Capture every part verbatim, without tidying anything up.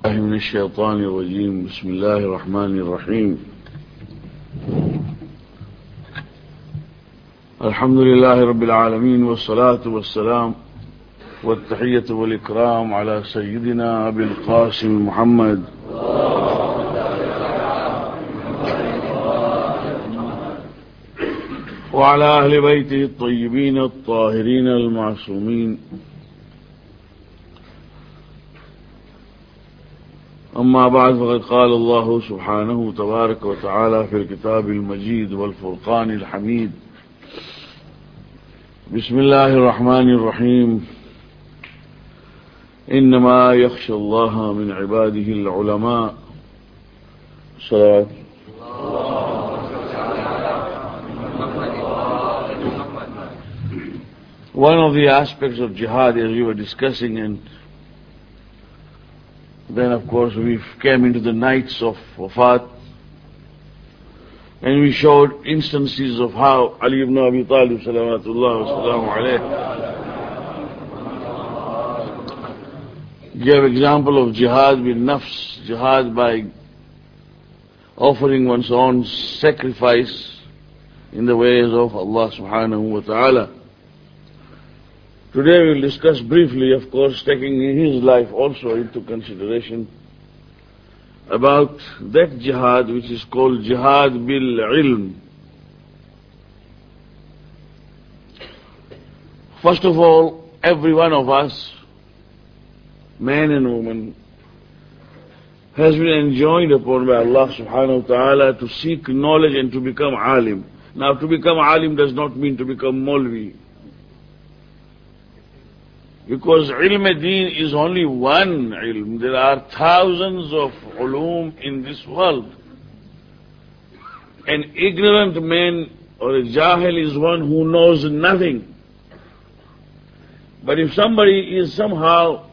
من الشيطان الرجيم بسم الله الرحمن الرحيم الحمد لله رب العالمين والصلاة والسلام والتحية والإكرام على سيدنا أبي القاسم محمد وعلى أهل بيته الطيبين الطاهرين المعصومين. أما بعد، فقد قال الله سبحانه تبارك وتعالى في الكتاب المجيد والفرقان الحميد: بسم الله الرحمن الرحيم. إنما يخشى الله من عباده العلماء. صلوات. One of the aspects of jihad, as we were discussing, and then of course we came into the nights of Wafat, and we showed instances of how Ali ibn Abi Talib salawatullah wa salamu alayh gave example of jihad with nafs, jihad by offering one's own sacrifice in the ways of Allah subhanahu wa ta'ala. Today we will discuss briefly, of course, taking his life also into consideration, about that jihad which is called jihad bil ilm. First of all, every one of us, man and woman, has been enjoined upon by Allah subhanahu wa ta'ala to seek knowledge and to become alim. Now, to become alim does not mean to become Maulvi, because ilm deen is only one ilm. There are thousands of ulum in this world. An ignorant man or a jahil is one who knows nothing. But if somebody is somehow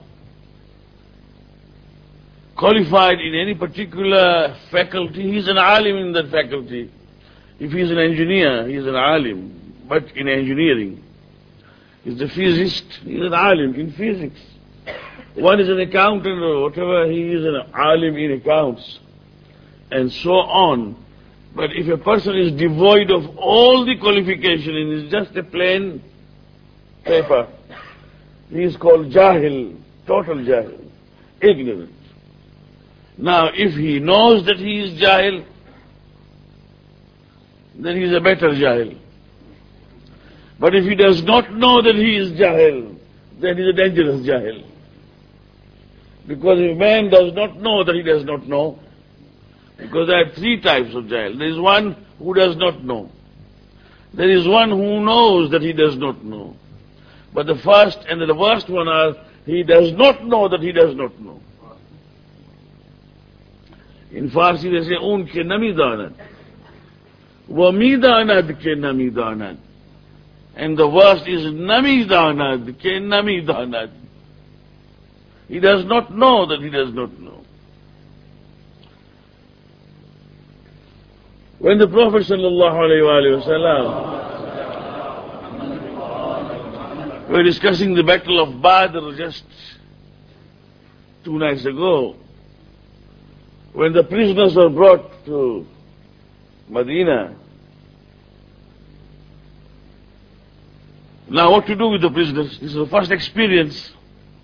qualified in any particular faculty, he is an alim in that faculty. If he is an engineer, he is an alim, but in engineering. Is a physicist, he is an alim in physics. One is an accountant or whatever, he is an alim in accounts, and so on. But if a person is devoid of all the qualification and is just a plain paper, he is called jahil, total jahil, ignorant. Now, if he knows that he is jahil, then he is a better jahil. But if he does not know that he is jahil, then he is a dangerous jahil. Because if a man does not know that he does not know, because there are three types of jahil. There is one who does not know. There is one who knows that he does not know. But the first and the worst one are, he does not know that he does not know. In Farsi they say, unke nami danad, wa mi danad ke nami danad. And the worst is nami danad, ke nami danad. He does not know that he does not know. When the Prophet sallallahu alayhi wa sallam, we were discussing the battle of Badr just two nights ago, when the prisoners were brought to Medina. Now, what to do with the prisoners? This is the first experience.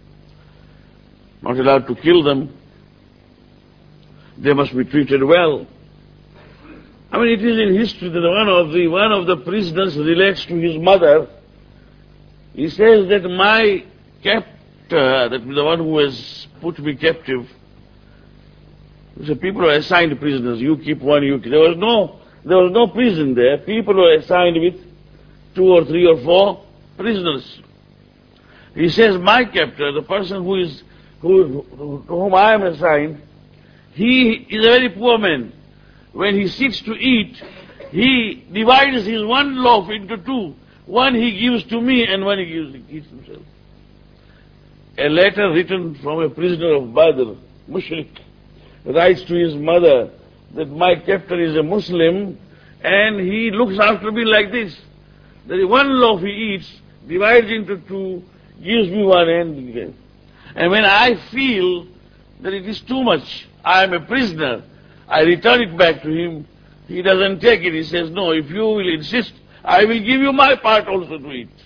Not allowed to kill them. They must be treated well. I mean, it is in history that one of the one of the prisoners relates to his mother. He says that my captor, that the one who has put me captive, so people were assigned prisoners. You keep one, you keep. There was no, there was no prison there. People were assigned with two or three or four prisoners. He says, my captor, the person who is, who, to whom I am assigned, he is a very poor man. When he sits to eat, he divides his one loaf into two. One he gives to me and one he gives, he eats himself. A letter written from a prisoner of Badr, Mushrik, writes to his mother that my captor is a Muslim and he looks after me like this. That one loaf he eats, divides into two, gives me one and And when I feel that it is too much. I am a prisoner. I return it back to him. He doesn't take it. He says, no, if you will insist, I will give you my part also to it.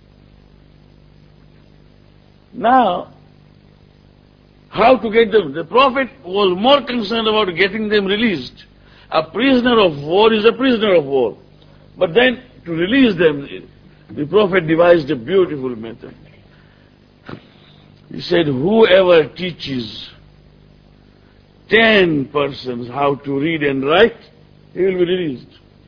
Now, how to get them? The Prophet was more concerned about getting them released. A prisoner of war is a prisoner of war. But then, to release them, the Prophet devised a beautiful method. He said, whoever teaches ten persons how to read and write, he will be released.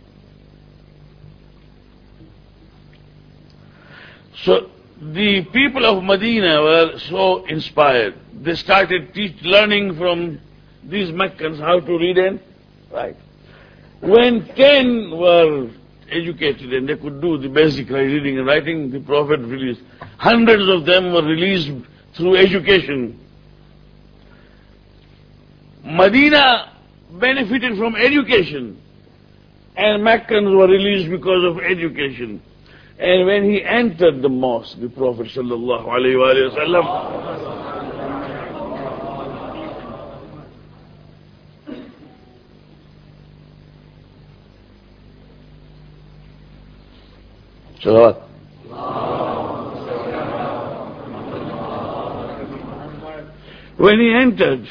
So, the people of Medina were so inspired. They started teach, learning from these Meccans how to read and write. When ten were educated and they could do the basic reading and writing, the Prophet released. Hundreds of them were released through education. Medina benefited from education, and Meccans were released because of education. And when he entered the mosque, the Prophet sallallahu alaihi wasallam, Salawat. When he entered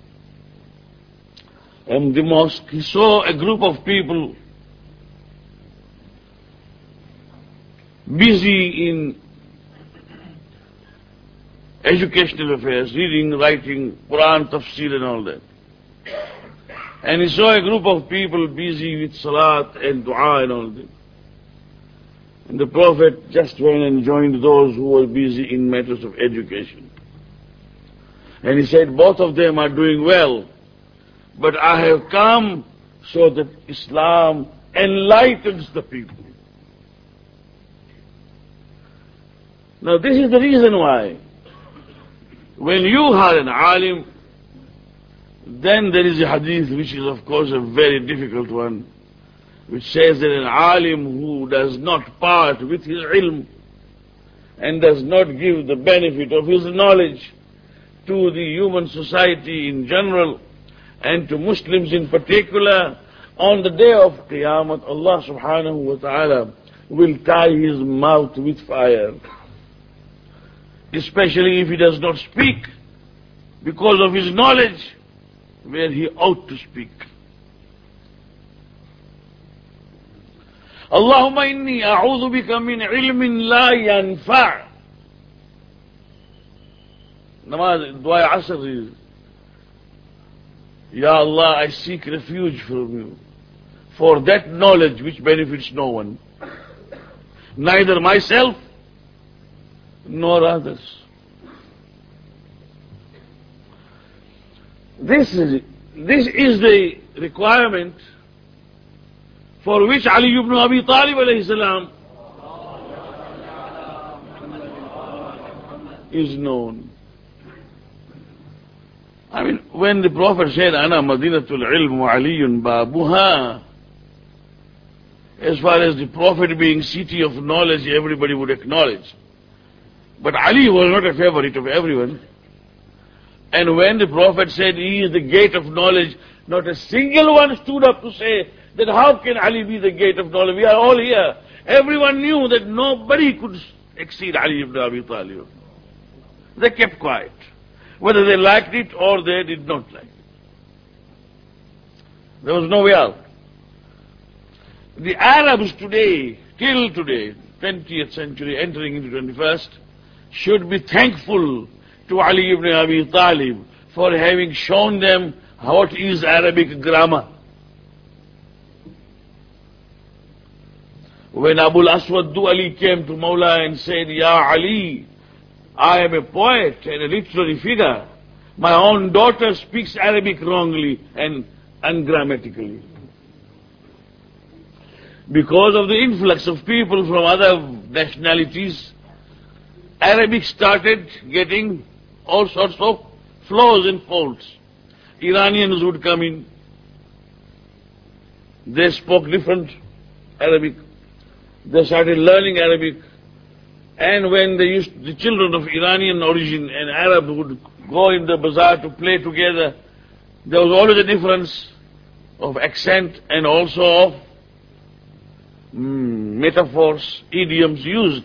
um, the mosque, he saw a group of people busy in educational affairs, reading, writing, Quran, tafsir and all that. And he saw a group of people busy with salat and dua and all that. And the Prophet just went and joined those who were busy in matters of education. And he said, both of them are doing well, but I have come so that Islam enlightens the people. Now this is the reason why, when you are an alim, then there is a hadith which is of course a very difficult one, which says that an alim who does not part with his ilm and does not give the benefit of his knowledge to the human society in general and to Muslims in particular, on the day of Qiyamah, Allah subhanahu wa ta'ala will tie his mouth with fire. Especially if he does not speak because of his knowledge where he ought to speak. Allahumma inni a'udhu bika min ilmin la yanfa'. Namaz, dua asr is, Ya Allah, I seek refuge from you for that knowledge which benefits no one, neither myself nor others. This is, this is the requirement for which Ali ibn Abi Talib alayhi salam is known. I mean, when the Prophet said, Ana Madinatul Ilm wa Aliyun Babuha, as far as the Prophet being city of knowledge, everybody would acknowledge. But Ali was not a favorite of everyone. And when the Prophet said he is the gate of knowledge, not a single one stood up to say that how can Ali be the gate of knowledge? We are all here. Everyone knew that nobody could exceed Ali ibn Abi Talib. They kept quiet, whether they liked it or they did not like it. There was no way out. The Arabs today, till today, twentieth century, entering into twenty-first, should be thankful to Ali ibn Abi Talib for having shown them what is Arabic grammar. When Abul Aswad Du'ali came to Mawla and said, Ya Ali, I am a poet and a literary figure. My own daughter speaks Arabic wrongly and ungrammatically. Because of the influx of people from other nationalities, Arabic started getting all sorts of flaws and faults. Iranians would come in. They spoke different Arabic. They started learning Arabic. And when they used, the children of Iranian origin and Arab would go in the bazaar to play together, there was always a difference of accent and also of mm, metaphors, idioms used.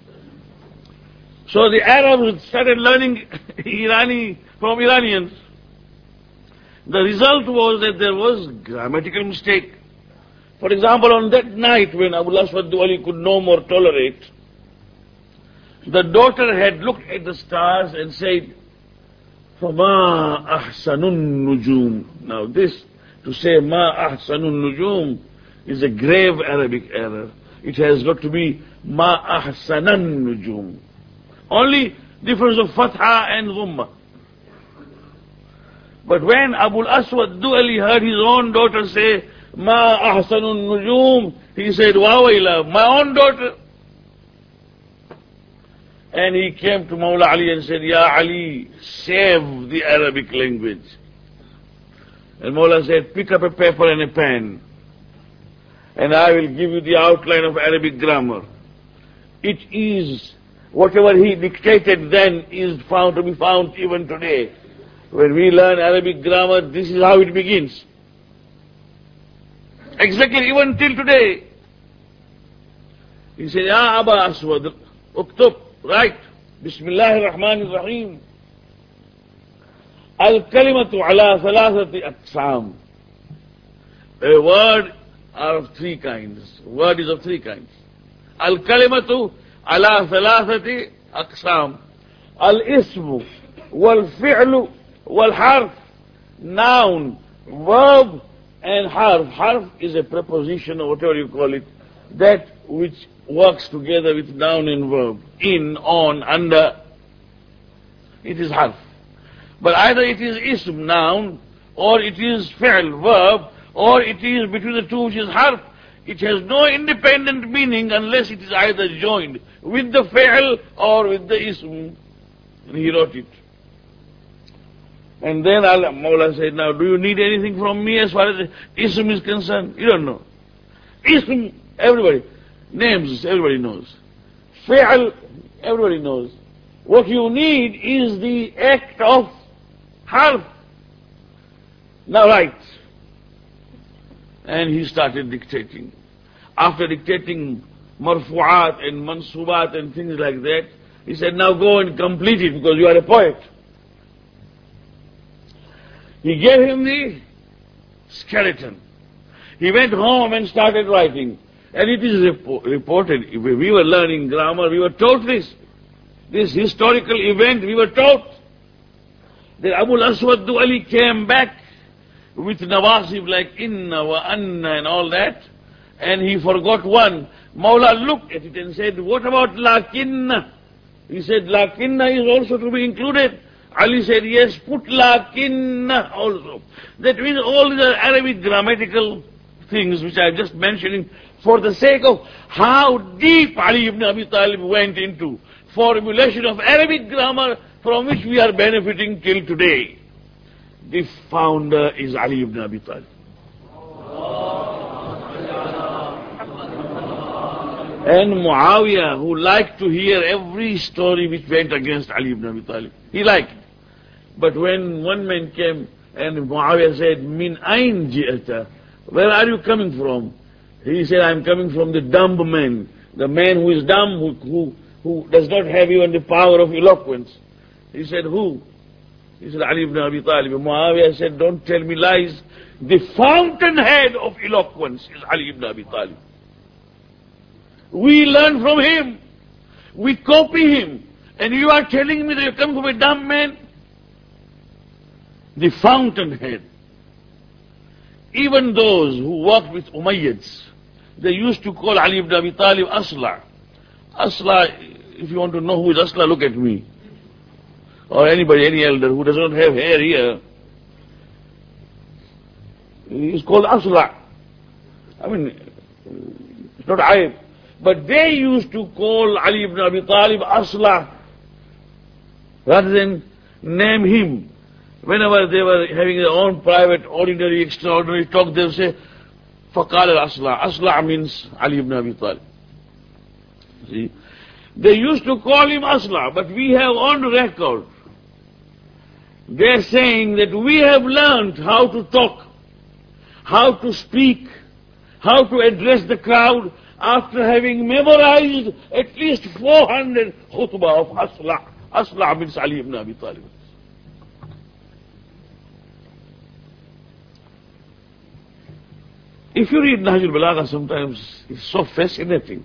So the Arabs started learning Irani from Iranians. The result was that there was grammatical mistake. For example, on that night when Abu al-Aswad Du'ali could no more tolerate, the daughter had looked at the stars and said, فَمَا أَحْسَنُ النُّجُومِ. Now this, to say مَا أَحْسَنُ النُّجُومِ is a grave Arabic error. It has got to be مَا أَحْسَنَ النُّجُومِ. Only difference of Fatha and Dhamma. But when Abu al-Aswad Du'ali heard his own daughter say, Ma ahsanun nujum, he said, Wawayla, my own daughter. And he came to Mawla Ali and said, Ya Ali, save the Arabic language. And Mawla said, pick up a paper and a pen, and I will give you the outline of Arabic grammar. It is, whatever he dictated then is found to be found even today. When we learn Arabic grammar, this is how it begins. Exactly, even till today. He said, Ya Aba Aswad, uktub, write, Bismillahir Rahmanir Rahim. Al-kalimatu ala thalathati aqsam. A word are of three kinds. Word is of three kinds. Al-kalimatu ala thalathati aqsam. Al-ismu, wal-fi'lu, wal-harf. Noun, verb, and harf. Harf is a preposition or whatever you call it, that which works together with noun and verb. In, on, under. It is harf. But either it is ism, noun, or it is fi'l, verb, or it is between the two, which is harf. It has no independent meaning unless it is either joined with the fi'l or with the ism. And he wrote it. And then Allah, Mawla said, now do you need anything from me as far as ism is concerned? You don't know. Ism, everybody. Names, everybody knows. Fi'l, everybody knows. What you need is the act of harf. Now write. And he started dictating. After dictating marfu'at and mansubat and things like that, he said, now go and complete it because you are a poet. He gave him the skeleton. He went home and started writing. And it is repo reported, when we were learning grammar, we were taught this. This historical event, we were taught that Abu al-Aswad Du'ali came back with nawasib like inna wa anna and all that, and he forgot one. Mawla looked at it and said, what about lakinna? He said, lakinna is also to be included. Ali said, yes, put lakinna also. That means all the Arabic grammatical things which I am just mentioning for the sake of how deep Ali ibn Abi Talib went into formulation of Arabic grammar from which we are benefiting till today. The founder is Ali ibn Abi Talib. And Muawiyah, who liked to hear every story which went against Ali ibn Abi Talib. He liked it. But when one man came and Muawiyah said, Min ayn ji'ata? Where are you coming from? He said, I am coming from the dumb man. The man who is dumb, who, who, who does not have even the power of eloquence. He said, who? He said, Ali ibn Abi Talib. Muawiyah said, don't tell me lies. The fountainhead of eloquence is Ali ibn Abi Talib. We learn from him. We copy him. And you are telling me that you come from a dumb man? The fountainhead. Even those who worked with Umayyads, they used to call Ali ibn Abi Talib Asla. Asla, if you want to know who is Asla, look at me. Or anybody, any elder who does not have hair here. He is called Asla. I mean, it's not Aib. But they used to call Ali ibn Abi Talib Asla rather than name him. Whenever they were having their own private, ordinary, extraordinary talk, they would say, Faqal al-Asla. Asla means Ali ibn Abi Talib. See? They used to call him Asla, but we have on record They're saying that we have learned how to talk, how to speak, how to address the crowd after having memorized at least four hundred khutbah of Asla'. Asla' bin Ali ibn Abi Talib. If you read Nahj al-Balagha, sometimes it's so fascinating.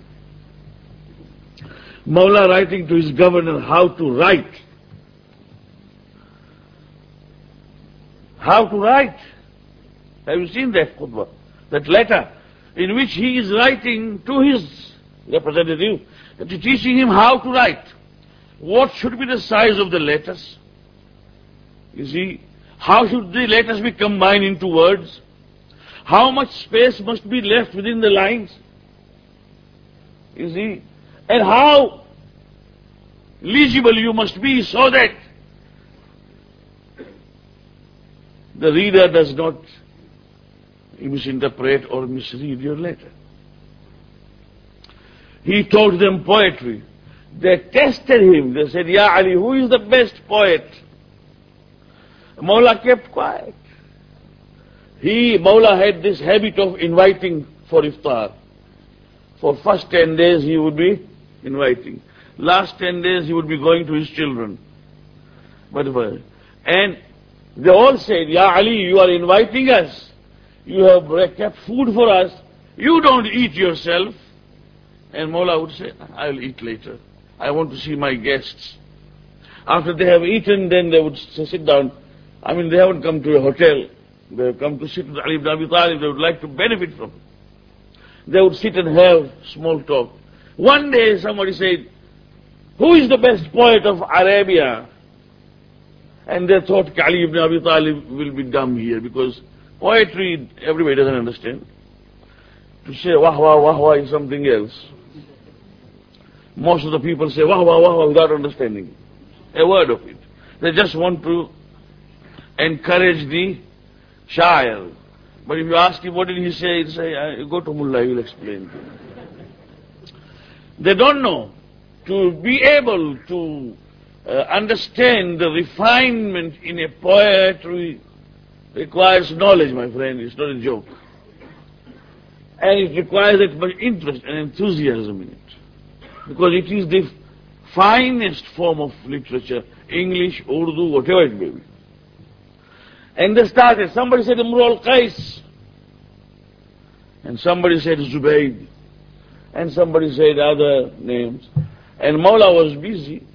Mawla writing to his governor how to write. How to write. Have you seen that khutbah? That letter in which he is writing to his representative, that is teaching him how to write. What should be the size of the letters? You see, how should the letters be combined into words? How much space must be left within the lines? You see, and how legible you must be so that the reader does not misinterpret or misread your letter. He taught them poetry. They tested him. They said, Ya Ali, who is the best poet? Mawla kept quiet. He, Mawla, had this habit of inviting for iftar. For first ten days he would be inviting. Last ten days he would be going to his children. Whatever. And they all said, Ya Ali, you are inviting us. You have kept food for us. You don't eat yourself. And Mawla would say, I'll eat later. I want to see my guests. After they have eaten, then they would sit down. I mean, they haven't come to a hotel. They have come to sit with Ali ibn Abi Talib. They would like to benefit from it. They would sit and have small talk. One day somebody said, who is the best poet of Arabia? And they thought Ali ibn Abi Talib will be dumb here, because poetry everybody doesn't understand. To say wah wah wah wah is something else. Most of the people say wah wah wah wah without understanding a word of it. They just want to encourage the shair. But if you ask him what did he say, he'll say, go to Mullah, he will explain to you. They don't know. To be able to uh, understand the refinement in a poetry requires knowledge, my friend. It's not a joke. And it requires that much interest and enthusiasm in it. Because it is the finest form of literature, English, Urdu, whatever it may be. And they started. Somebody said Imru al-Qais. And somebody said Zubayd. And somebody said other names. And Mawla was busy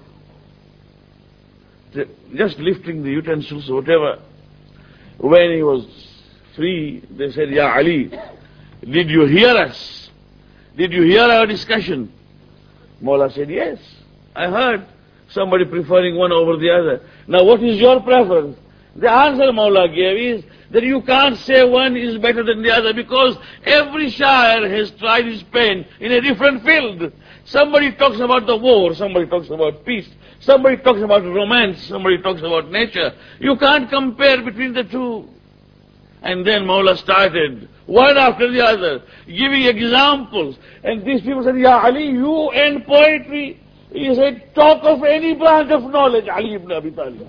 just lifting the utensils or whatever. When he was free, they said, Ya Ali, did you hear us? Did you hear our discussion? Mawla said, yes, I heard. Somebody preferring one over the other. Now what is your preference? The answer Mawla gave is that you can't say one is better than the other, because every shair has tried his pen in a different field. Somebody talks about the war, somebody talks about peace, somebody talks about romance, somebody talks about nature. You can't compare between the two. And then Mawla started, one after the other, giving examples. And these people said, Ya Ali, you and poetry. He said, talk of any branch of knowledge, Ali ibn Abi Talib.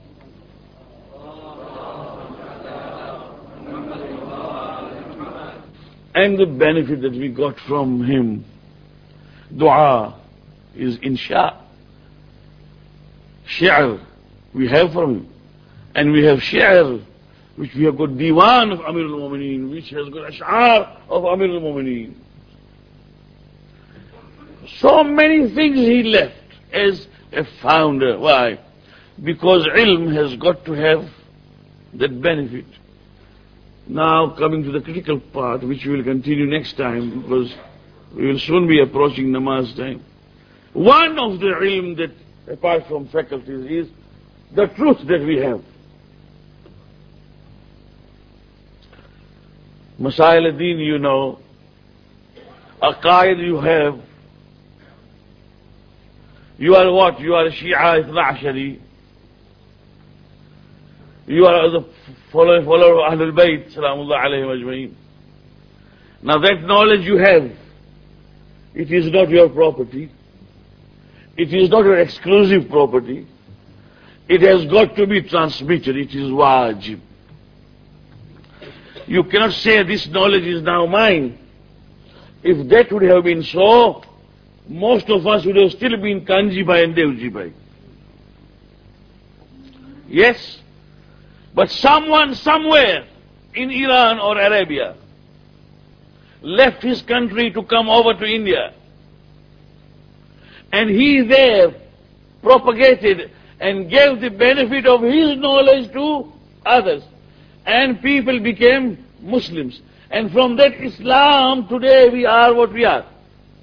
And the benefit that we got from him, dua, is insha. Shi'r, we have from him. And we have shi'r, which we have got diwan of Amir al-Mu'mineen, which has got ash'ar of Amir al-Mu'mineen. So many things he left as a founder. Why? Because ilm has got to have that benefit. Now coming to the critical part, which we will continue next time, because we will soon be approaching namaz time. One of the ilm that, apart from faculties, is the truth that we have. Masail ad-Din, you know, aqaid you have. You are what? You are Shia Ithna Ashari. You are the follower, follower of Ahlul Bayt, Salamullah alayhim ajma'in. Now that knowledge you have, it is not your property. It is not your exclusive property. It has got to be transmitted. It is wajib. You cannot say this knowledge is now mine. If that would have been so, most of us would have still been Kanji Bhai and Devji Bhai. Yes? But someone somewhere in Iran or Arabia left his country to come over to India. And he there propagated and gave the benefit of his knowledge to others. And people became Muslims. And from that Islam, today we are what we are.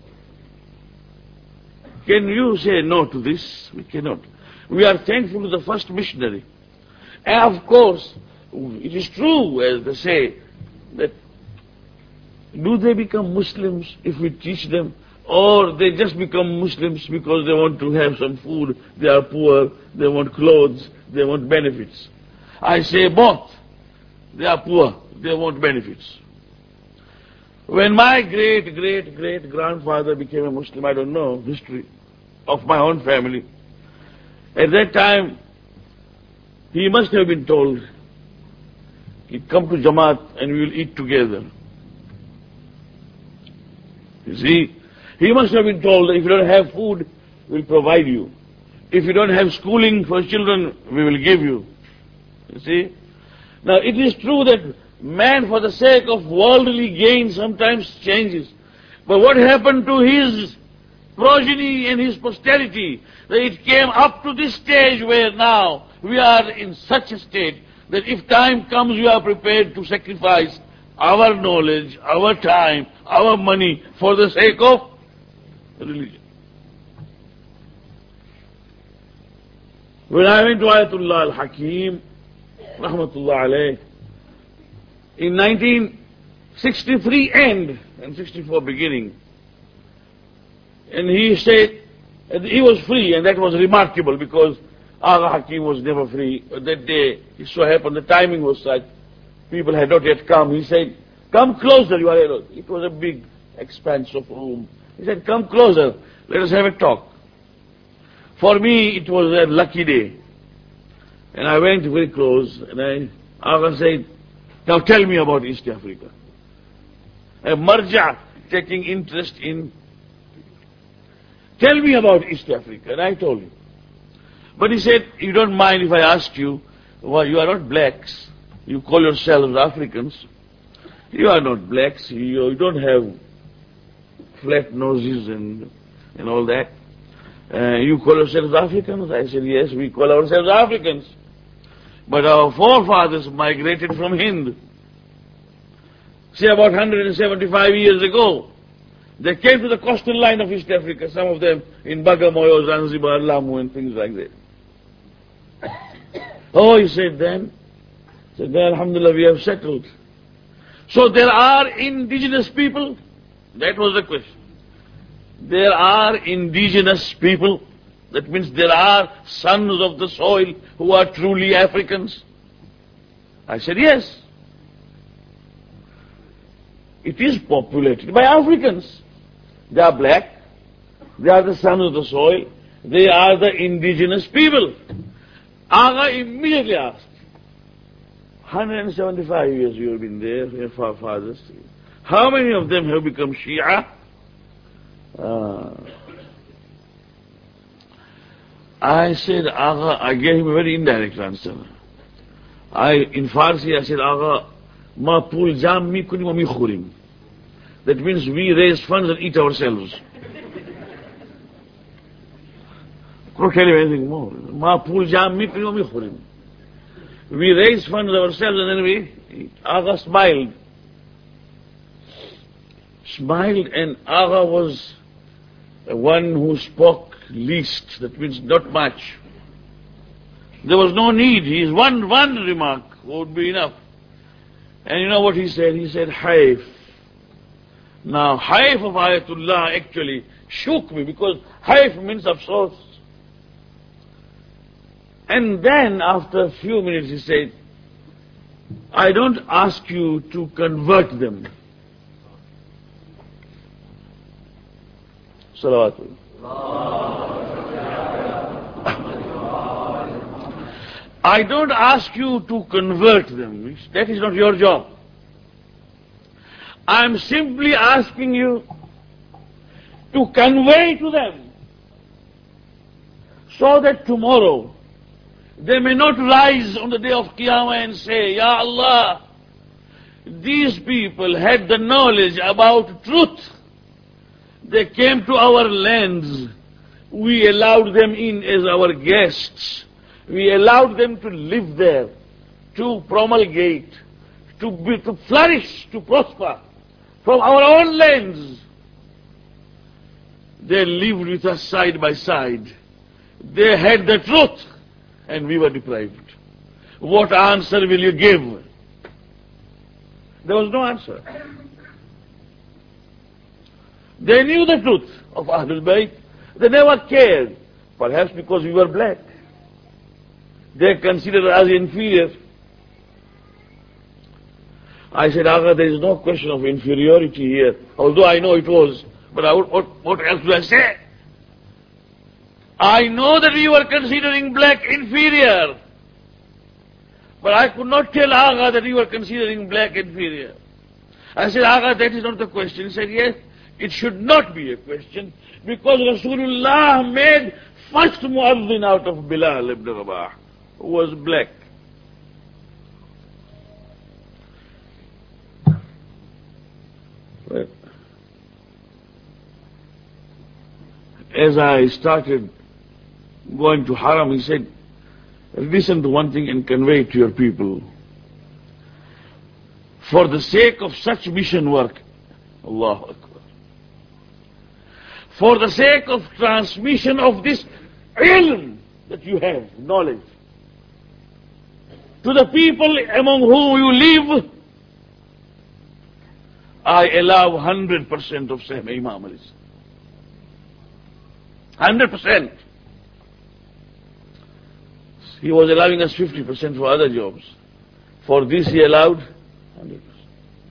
Can you say no to this? We cannot. We are thankful to the first missionary. And of course, it is true, as they say, that do they become Muslims if we teach them? Or they just become Muslims because they want to have some food, they are poor, they want clothes, they want benefits. I say both. They are poor, they want benefits. When my great, great, great grandfather became a Muslim, I don't know history of my own family. At that time, he must have been told, come to Jamaat and we will eat together. You see, he must have been told that if you don't have food, we'll provide you. If you don't have schooling for children, we will give you. You see? Now, it is true that man, for the sake of worldly gain, sometimes changes. But what happened to his progeny and his posterity, that it came up to this stage where now we are in such a state that if time comes, we are prepared to sacrifice our knowledge, our time, our money for the sake of religion. When I went to Ayatollah al-Hakim, rahmatullah alayh, in nineteen sixty-three end and sixty-four beginning, and he said he was free, and that was remarkable because Agha Hakim was never free. But that day, it so happened the timing was such, people had not yet come. He said, come closer, you are alone. It was a big expanse of room. He said, come closer, let us have a talk. For me, it was a lucky day. And I went very close, and I, Agha said, now tell me about East Africa. A marja taking interest in, tell me about East Africa. And I told him. But he said, you don't mind if I ask you, well, you are not blacks. You call yourselves Africans. You are not blacks. You, you don't have flat noses and, and all that. Uh, you call yourselves Africans? I said, yes, we call ourselves Africans. But our forefathers migrated from Hind. See, about one hundred seventy-five years ago, they came to the coastal line of East Africa, some of them in Bagamoyo, Zanzibar, Lamu, and things like that. Oh, he said then, he said, then, alhamdulillah, we have settled. So there are indigenous people? That was the question. There are indigenous people. That means there are sons of the soil who are truly Africans. I said, yes. It is populated by Africans. They are black. They are the sons of the soil. They are the indigenous people. Agha immediately asked, one hundred seventy-five years you have been there, your fathers. How many of them have become Shia? Uh, I said, Agha, I gave him a very indirect answer. I, in Farsi, I said, Agha, ma pul jam mi kuni wa mi khurim. That means we raise funds and eat ourselves. I can't tell you anything more. Ma pul jam mi kuni wa mi khurim. We raise funds ourselves and then we eat. Agha smiled. Smiled, and Agha was the one who spoke least. That means not much. There was no need. His one, one remark would be enough. And you know what he said? He said, Haif. Now, Haif of Ayatullah actually shook me because Haif means afsos. And then, after a few minutes, he said, I don't ask you to convert them. Salawatullah. I don't ask you to convert them. That is not your job. I am simply asking you to convey to them so that tomorrow they may not rise on the day of Qiyamah and say, Ya Allah, these people had the knowledge about truth. They came to our lands. We allowed them in as our guests. We allowed them to live there, to promulgate, to, be, to flourish, to prosper from our own lands. They lived with us side by side. They had the truth, and we were deprived. What answer will you give? There was no answer. They knew the truth of Ahlul Bayt. They never cared, perhaps because we were black. They considered us inferior. I said, Agha, there is no question of inferiority here, although I know it was. But I would, what, what else do I say? I know that we were considering black inferior. But I could not tell Agha that we were considering black inferior. I said, Agha, that is not the question. He said, yes, it should not be a question, because Rasulullah made first muazzin out of Bilal ibn Rabah, who was black. Well, as I started going to Haram, he said, listen to one thing and convey it to your people. For the sake of such mission work, Allahu Akbar, for the sake of transmission of this ilm that you have, knowledge, to the people among whom you live, I allow one hundred percent of Sahih Imam Ali. one hundred percent. He was allowing us fifty percent for other jobs. For this he allowed one hundred percent.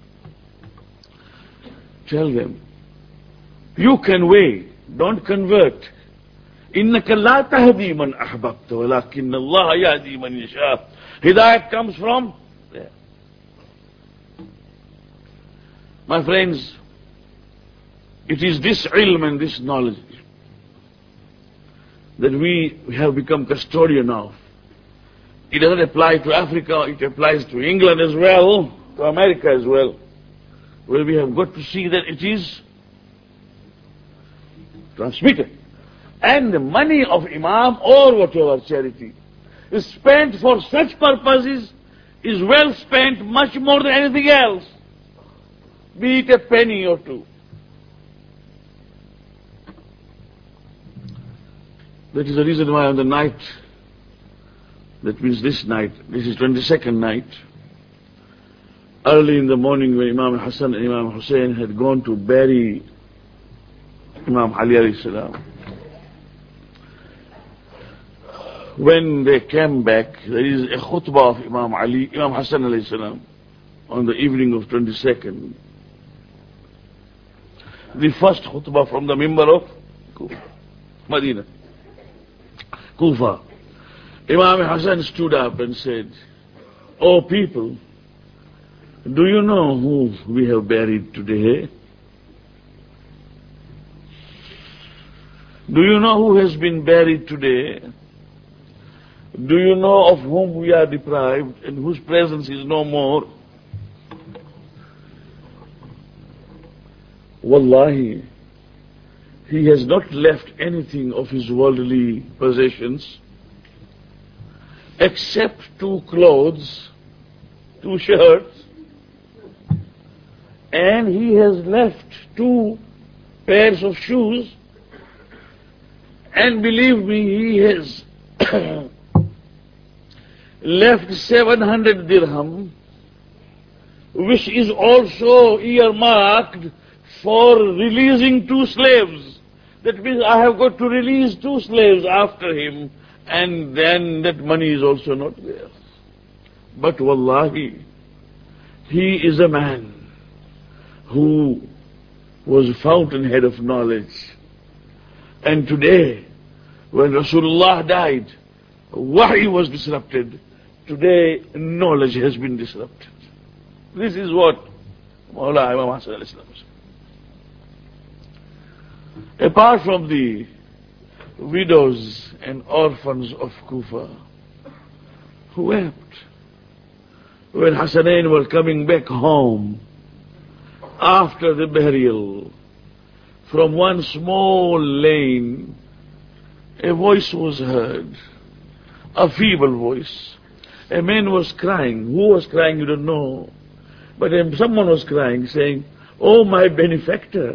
Tell them, you can weigh, don't convert. إِنَّكَ لَا تَهْدِي مَنْ أَحْبَبْتَ وَلَكِنَّ اللَّهَ يَهْدِي مَنْ يَشَاءُ. Hidayat comes from there. My friends, it is this ilm and this knowledge that we have become custodian of. It doesn't apply to Africa, it applies to England as well, to America as well. Well, we have got to see that it is transmitted. And the money of Imam or whatever charity is spent for such purposes is well spent, much more than anything else, be it a penny or two. That is the reason why on the night, that means this night, this is twenty-second night, early in the morning when Imam Hassan and Imam Hussein had gone to bury Imam Ali alayhi salam, when they came back, there is a khutbah of Imam Ali, Imam Hassan alayhi salam, on the evening of twenty-second. The first khutbah from the member of Kufa, Medina, Kufa. Imam Hassan stood up and said, "O people, do you know who we have buried today? Do you know who has been buried today? Do you know of whom we are deprived and whose presence is no more? Wallahi, he has not left anything of his worldly possessions except two clothes, two shirts, and he has left two pairs of shoes, and believe me, he has left seven hundred dirham, which is also earmarked for releasing two slaves. That means I have got to release two slaves after him, and then that money is also not there. But wallahi, he is a man who was fountainhead of knowledge. And today, when Rasulullah died, Wahy was disrupted. Today, knowledge has been disrupted. This is what Mawla Imam Hasan alayhi salam said. Apart from the widows and orphans of Kufa, who wept when Hasanain were coming back home after the burial. From one small lane, a voice was heard, a feeble voice. A man was crying. Who was crying, you don't know. But someone was crying, saying, "Oh, my benefactor.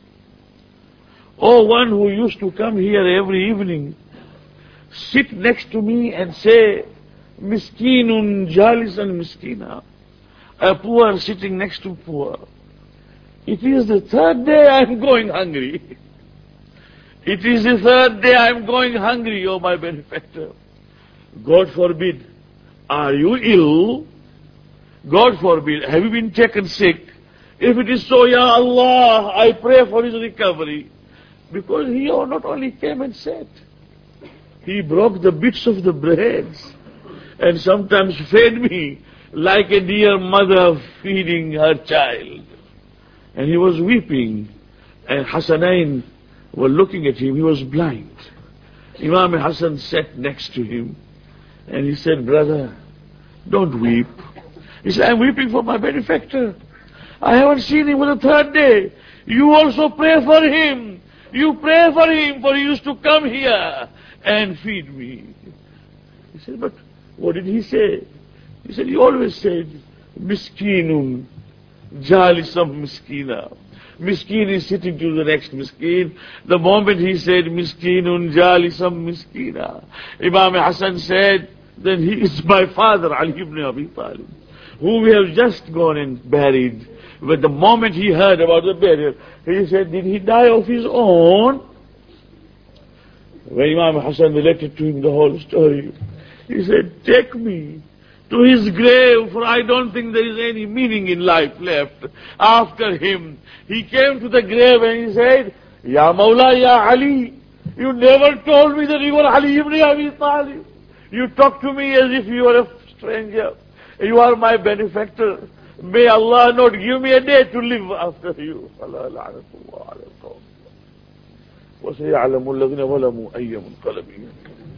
Oh, one who used to come here every evening, sit next to me and say, Miskinun jalisan miskina." A poor sitting next to poor. It is the third day I am going hungry. It is the third day I am going hungry, oh my benefactor. God forbid. Are you ill? God forbid. Have you been taken sick? If it is so, Ya Allah, I pray for his recovery. Because he not only came and said, he broke the bits of the breads and sometimes fed me like a dear mother feeding her child. And he was weeping, and Hasanain were looking at him. He was blind. Imam Hassan sat next to him, and he said, "Brother, don't weep." He said, "I'm weeping for my benefactor. I haven't seen him for the third day. You also pray for him. You pray for him, for he used to come here and feed me." He said, "But what did he say?" He said, "He always said, Miskinun jalisam miskina." Miskin is sitting to the next miskin. The moment he said, Miskinun jalisam miskina, Imam Hassan said, then he is my father, Ali ibn Abi Talib, who we have just gone and buried. But the moment he heard about the burial, he said, did he die of his own? When Imam Hassan related to him the whole story, he said, take me to his grave, for I don't think there is any meaning in life left after him. He came to the grave and he said, Ya Mawla, Ya Ali, you never told me that you were Ali ibn Abi Talib. You talk to me as if you were a stranger. You are my benefactor. May Allah not give me a day to live after you. وَسَيَعْلَمُ الَّذِينَ ظَلَمُوا أَيَّ مُنْقَلَبٍ